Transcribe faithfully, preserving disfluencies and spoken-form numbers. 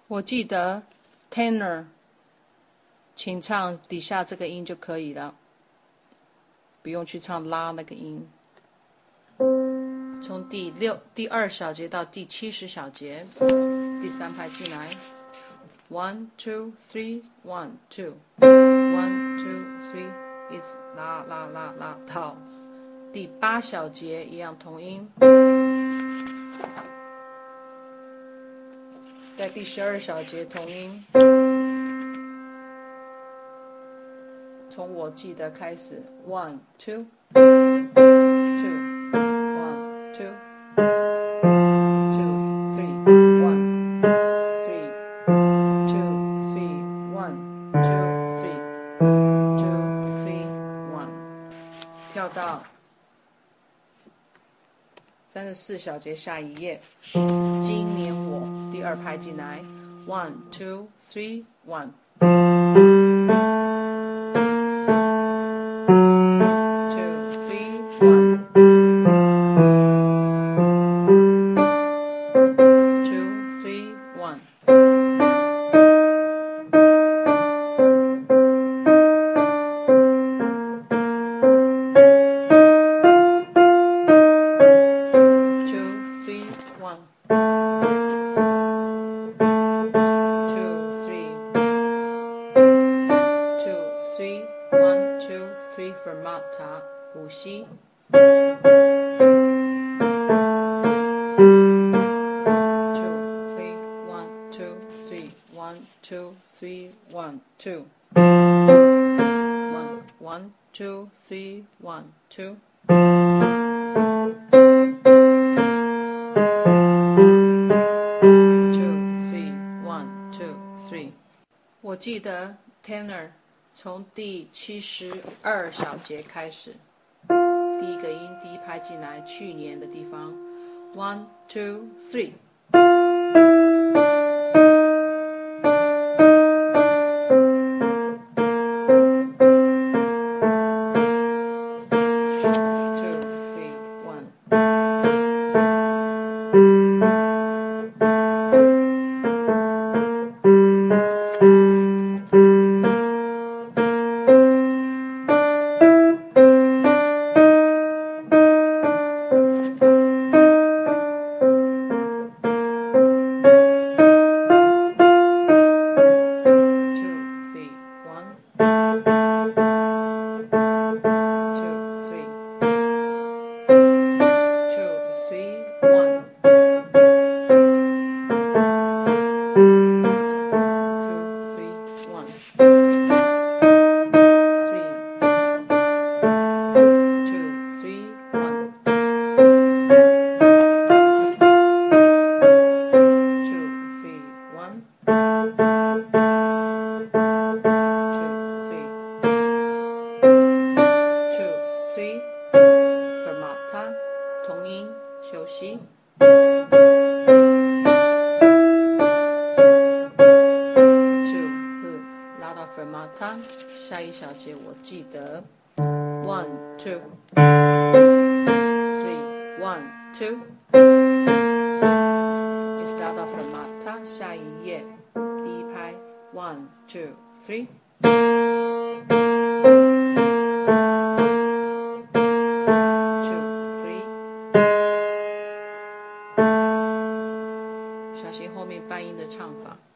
我记得 tenor， 请唱底下这个音就可以了，不用去唱拉那个音。从第六、第二小节到第七十小节，第三拍进来 ，one two three one two one two three， 一直拉拉拉拉到第八小节一样同音。在第十二小节同音，从我记得开始 ，one two two one two two three one three two three one two three two three one， 跳到三十四小节下一页，今年我第二拍进来 ，one two three one。fermata 呼吸。two three one two three one two three one two one one two three one two。我记得 tenor 从第七十二小节开始，第一个音第一拍进来，去年的地方 one two three。fermata 同音休息。拉到 fermata 下一小节我记得 one two three one two， 一直拉到 fermata 下一页第一拍 one two three。小心后面半音的唱法。